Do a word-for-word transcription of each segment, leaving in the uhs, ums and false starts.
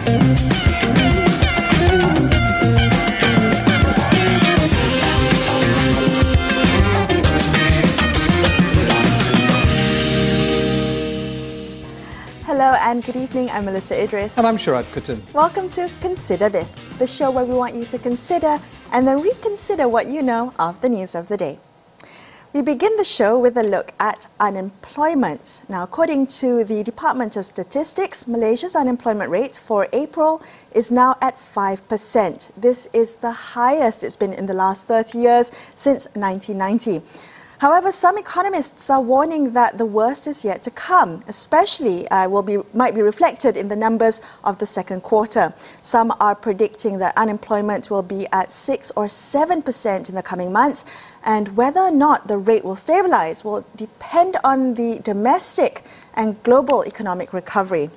Hello and good evening, I'm Melissa Idris. And I'm Sharad Kuttan. Welcome to Consider This, the show where we want you to consider and then reconsider what you know of the news of the day. We begin the show with a look at unemployment. Now, according to the Department of Statistics, Malaysia's unemployment rate for April is now at five percent. This is the highest it's been in the last thirty years since nineteen ninety. However, some economists are warning that the worst is yet to come, especially uh, will be might be reflected in the numbers of the second quarter. Some are predicting that unemployment will be at six or seven percent in the coming months, and whether or not the rate will stabilize will depend on the domestic and global economic recovery.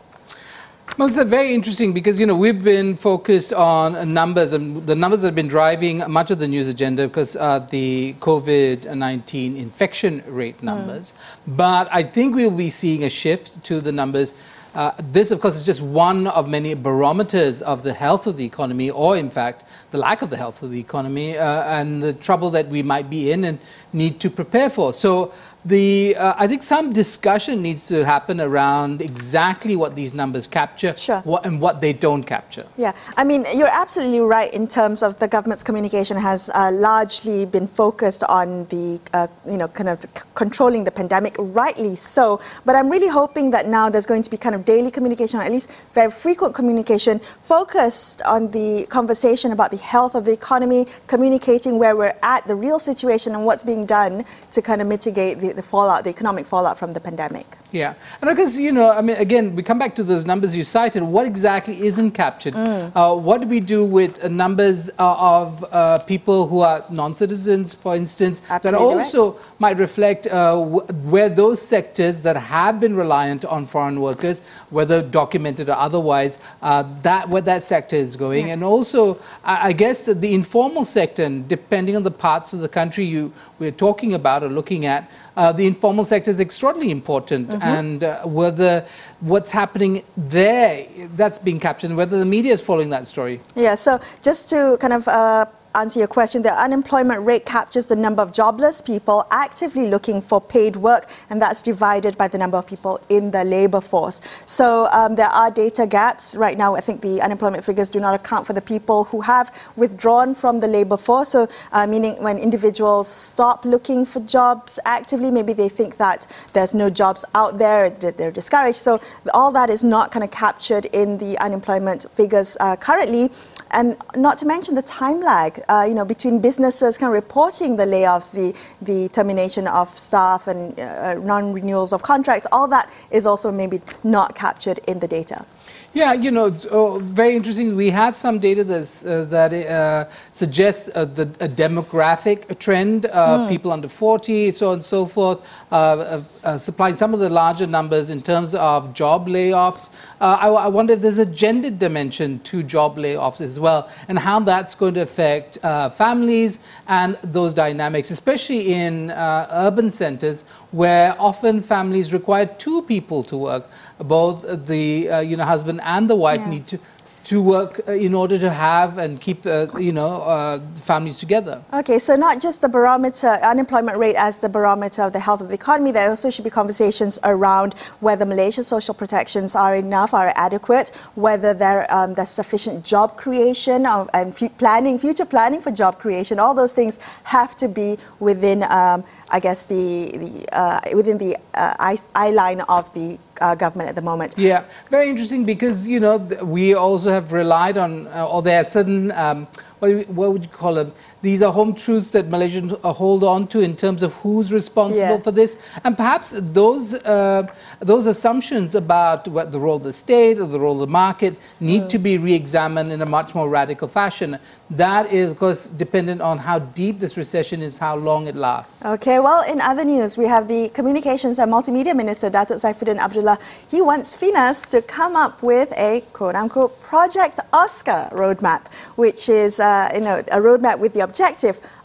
Well, it's very interesting because, you know, we've been focused on numbers, and the numbers that have been driving much of the news agenda because uh, the COVID nineteen infection rate numbers. Mm. But I think we'll be seeing a shift to the numbers. Uh, this, of course, is just one of many barometers of the health of the economy, or in fact, the lack of the health of the economy uh, and the trouble that we might be in and need to prepare for. So the uh, I think some discussion needs to happen around exactly what these numbers capture, sure. what, and what they don't capture. Yeah, I mean, you're absolutely right in terms of the government's communication has uh, largely been focused on the, uh, you know, kind of c- controlling the pandemic, rightly so. But I'm really hoping that now there's going to be kind of daily communication, or at least very frequent communication, focused on the conversation about the health of the economy, communicating where we're at, the real situation, and what's being done to kind of mitigate the, the fallout, the economic fallout from the pandemic. Yeah, and because, you know, I mean, again, we come back to those numbers you cited. What exactly isn't captured? Mm. Uh, what do we do with uh, numbers uh, of uh, people who are non-citizens, for instance, Absolutely that also right. might reflect uh, w- where those sectors that have been reliant on foreign workers, whether documented or otherwise, uh, that where that sector is going, yeah. And also, I, I guess, the informal sector, and depending on the parts of the country you we're talking about or looking at, uh, the informal sector is extraordinarily important. Mm-hmm. And uh, whether what's happening there, that's being captured, and whether the media is following that story. Yeah, so just to kind of uh, answer your question, the unemployment rate captures the number of jobless people actively looking for paid work, and that's divided by the number of people in the labour force. So um, there are data gaps. Right now, I think the unemployment figures do not account for the people who have withdrawn from the labour force. So uh, meaning when individuals stop looking for jobs actively, maybe they think that there's no jobs out there, that they're discouraged. So all that is not kind of captured in the unemployment figures uh, currently. And not to mention the time lag, uh, you know, between businesses kind of reporting the layoffs, the, the termination of staff and uh, non-renewals of contracts, all that is also maybe not captured in the data. Yeah, you know, it's uh, very interesting. We have some data that's, uh, that uh, suggests uh, the, a demographic trend, uh, mm. people under forty, so on and so forth, uh, uh, uh, supplying some of the larger numbers in terms of job layoffs. Uh, I, I wonder if there's a gender dimension to job layoffs as well, and how that's going to affect uh, families and those dynamics, especially in uh, urban centers where often families require two people to work. Both the uh, you know husband and the wife yeah. need to to work uh, in order to have and keep uh, you know uh, families together. Okay, so not just the barometer, unemployment rate as the barometer of the health of the economy. There also should be conversations around whether Malaysia's social protections are enough, are adequate, whether there um, there's sufficient job creation of, and f- planning, future planning for job creation. All those things have to be within, um, I guess, the, the uh, within the uh, eye, eye line of the Uh, government at the moment. Yeah, very interesting because, you know, th- we also have relied on, uh, or there are certain, um, what, what would you call them? These are home truths that Malaysians uh, hold on to in terms of who's responsible yeah. for this. And perhaps those uh, those assumptions about what the role of the state or the role of the market need mm. to be re-examined in a much more radical fashion. That is, of course, dependent on how deep this recession is, how long it lasts. Okay, well, in other news, we have the Communications and Multimedia Minister, Datuk Saifuddin Abdullah. He wants Finas to come up with a quote-unquote Project Oscar roadmap, which is uh, you know, a roadmap with the objective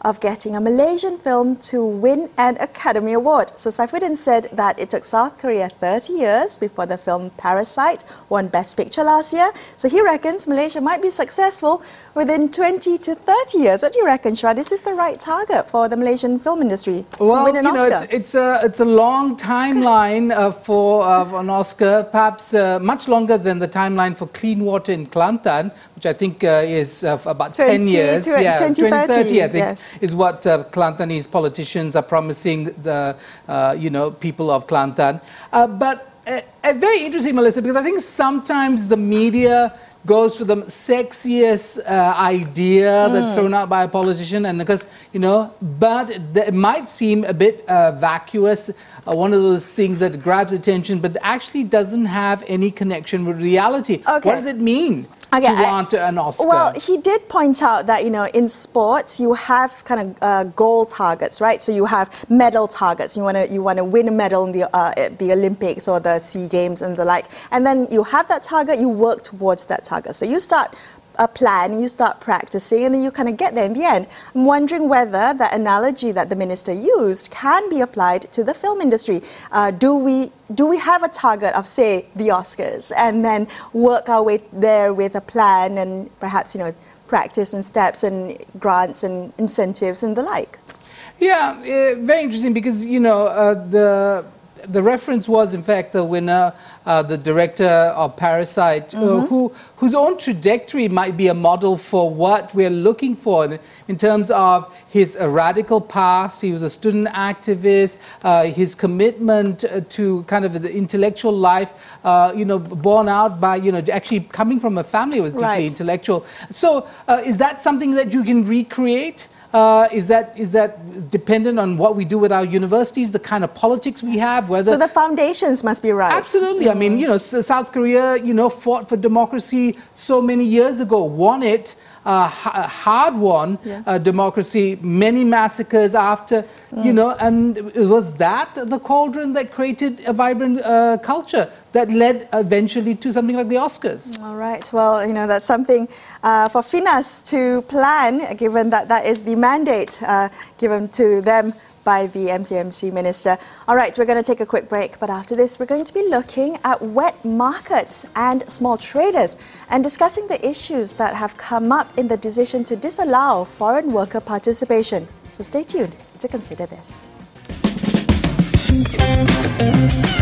of getting a Malaysian film to win an Academy Award. So Saifuddin said that it took South Korea thirty years before the film Parasite won Best Picture last year. So he reckons Malaysia might be successful within twenty to thirty years. What do you reckon, Shra? This is the right target for the Malaysian film industry well, to win an you know, Oscar? It's, it's, a, it's a long timeline uh, for uh, an Oscar, perhaps uh, much longer than the timeline for Clean Water in Kelantan, which I think uh, is uh, about twenty, ten years. twenty, yeah, twenty thirty, I think, yes. is what uh, Kelantanese politicians are promising the uh, you know, people of Kelantan. Uh, but uh, uh, very interesting, Melissa, because I think sometimes the media goes for the sexiest uh, idea mm. that's thrown out by a politician, and because, you know, but it might seem a bit uh, vacuous, uh, one of those things that grabs attention, but actually doesn't have any connection with reality. Okay. What does it mean? Okay, to want an Oscar? Well, he did point out that, you know, in sports you have kind of uh, goal targets, right? So you have medal targets. You want to you want to win a medal in the uh, at the Olympics or the SEA Games and the like. And then you have that target, you work towards that target. So you start a plan, you start practicing, and then you kind of get there in the end. I'm wondering whether the analogy that the minister used can be applied to the film industry. Uh, do we do we have a target of, say, the Oscars, and then work our way there with a plan and perhaps, you know, practice and steps and grants and incentives and the like? Yeah, uh, very interesting, because, you know, uh, the the reference was, in fact, the winner, uh, the director of Parasite, mm-hmm. uh, who whose own trajectory might be a model for what we're looking for in terms of his uh, radical past. He was a student activist, uh, his commitment uh, to kind of the intellectual life, uh, you know, born out by, you know, actually coming from a family that was deeply right. intellectual. So uh, is that something that you can recreate? Uh, is that is that dependent on what we do with our universities, the kind of politics we have? Whether so the foundations must be right. Absolutely. Mm-hmm. I mean, you know, South Korea, you know, fought for democracy so many years ago, won it, uh, hard-won yes. uh, democracy, many massacres after, mm. you know, and was that the cauldron that created a vibrant uh, culture that led eventually to something like the Oscars? All right. Well, you know, that's something uh, for FINAS to plan, given that that is the mandate uh, given to them by the M C M C minister. All right, we're going to take a quick break, but after this, we're going to be looking at wet markets and small traders and discussing the issues that have come up in the decision to disallow foreign worker participation. So stay tuned to consider this.